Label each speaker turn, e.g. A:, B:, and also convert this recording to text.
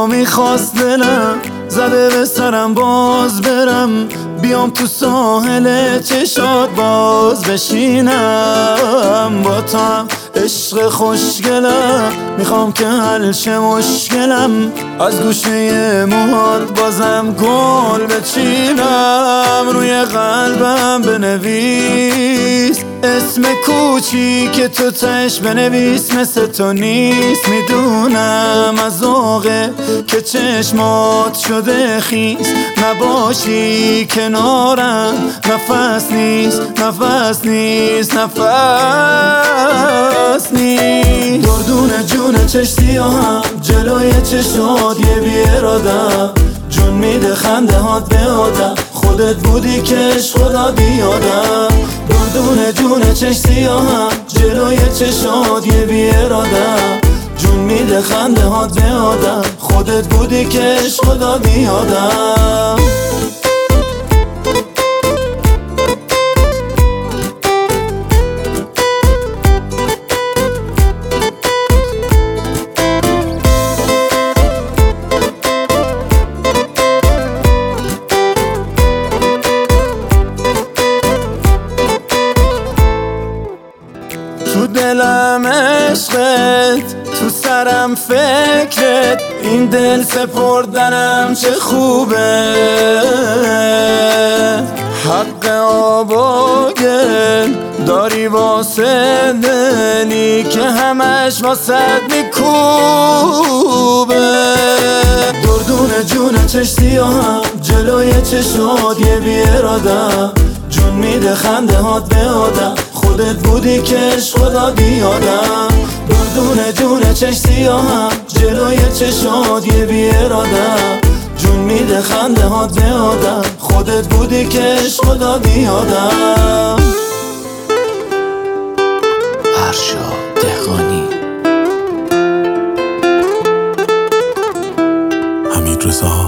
A: حالا میخواست دلم زده به سرم باز برم، بیام تو ساحل چشات باز بشینم. با تو هم عشق خوشگلم، میخوام که حل شه مشکلم، از گوشه موهات بازم گل بچینم. روی قلبم بنویس اسم کوچیک تو تش بنویس، مثل تو نیست میدونم از ذوقه که چشمات شده خیس، نباشی کنارم نفس نیست نفس نیست نفس نیست. دردون جون چش سیاهم جلوی چشات یه بیارادم، جون میده خنده هات به آدم، خودت بودی کش خدا بیادم. دردون جون چش سیاهم جلوی چشات یه بیارادم، جون میده خنده هات به آدم، خودت بودی کش خدا بیادم. تو دلم عشقت، تو سرم فکرت، این دل سپردنم چه خوبه. حق آب و گل داری واسه دلی که همش واسد میکوبه. دردون جون چش سیاهم جلوی چشات یه بیارادم، جون میده خنده هات به آدم، خودت بودی کش خدا بیادم. دردون جون چش سیاهم جلوی چشات یه بیارادم، جون میده خنده هات به آدم، خودت بودی کش خدا بیادم.
B: ارشاد دهقانی.
C: حمیدرضا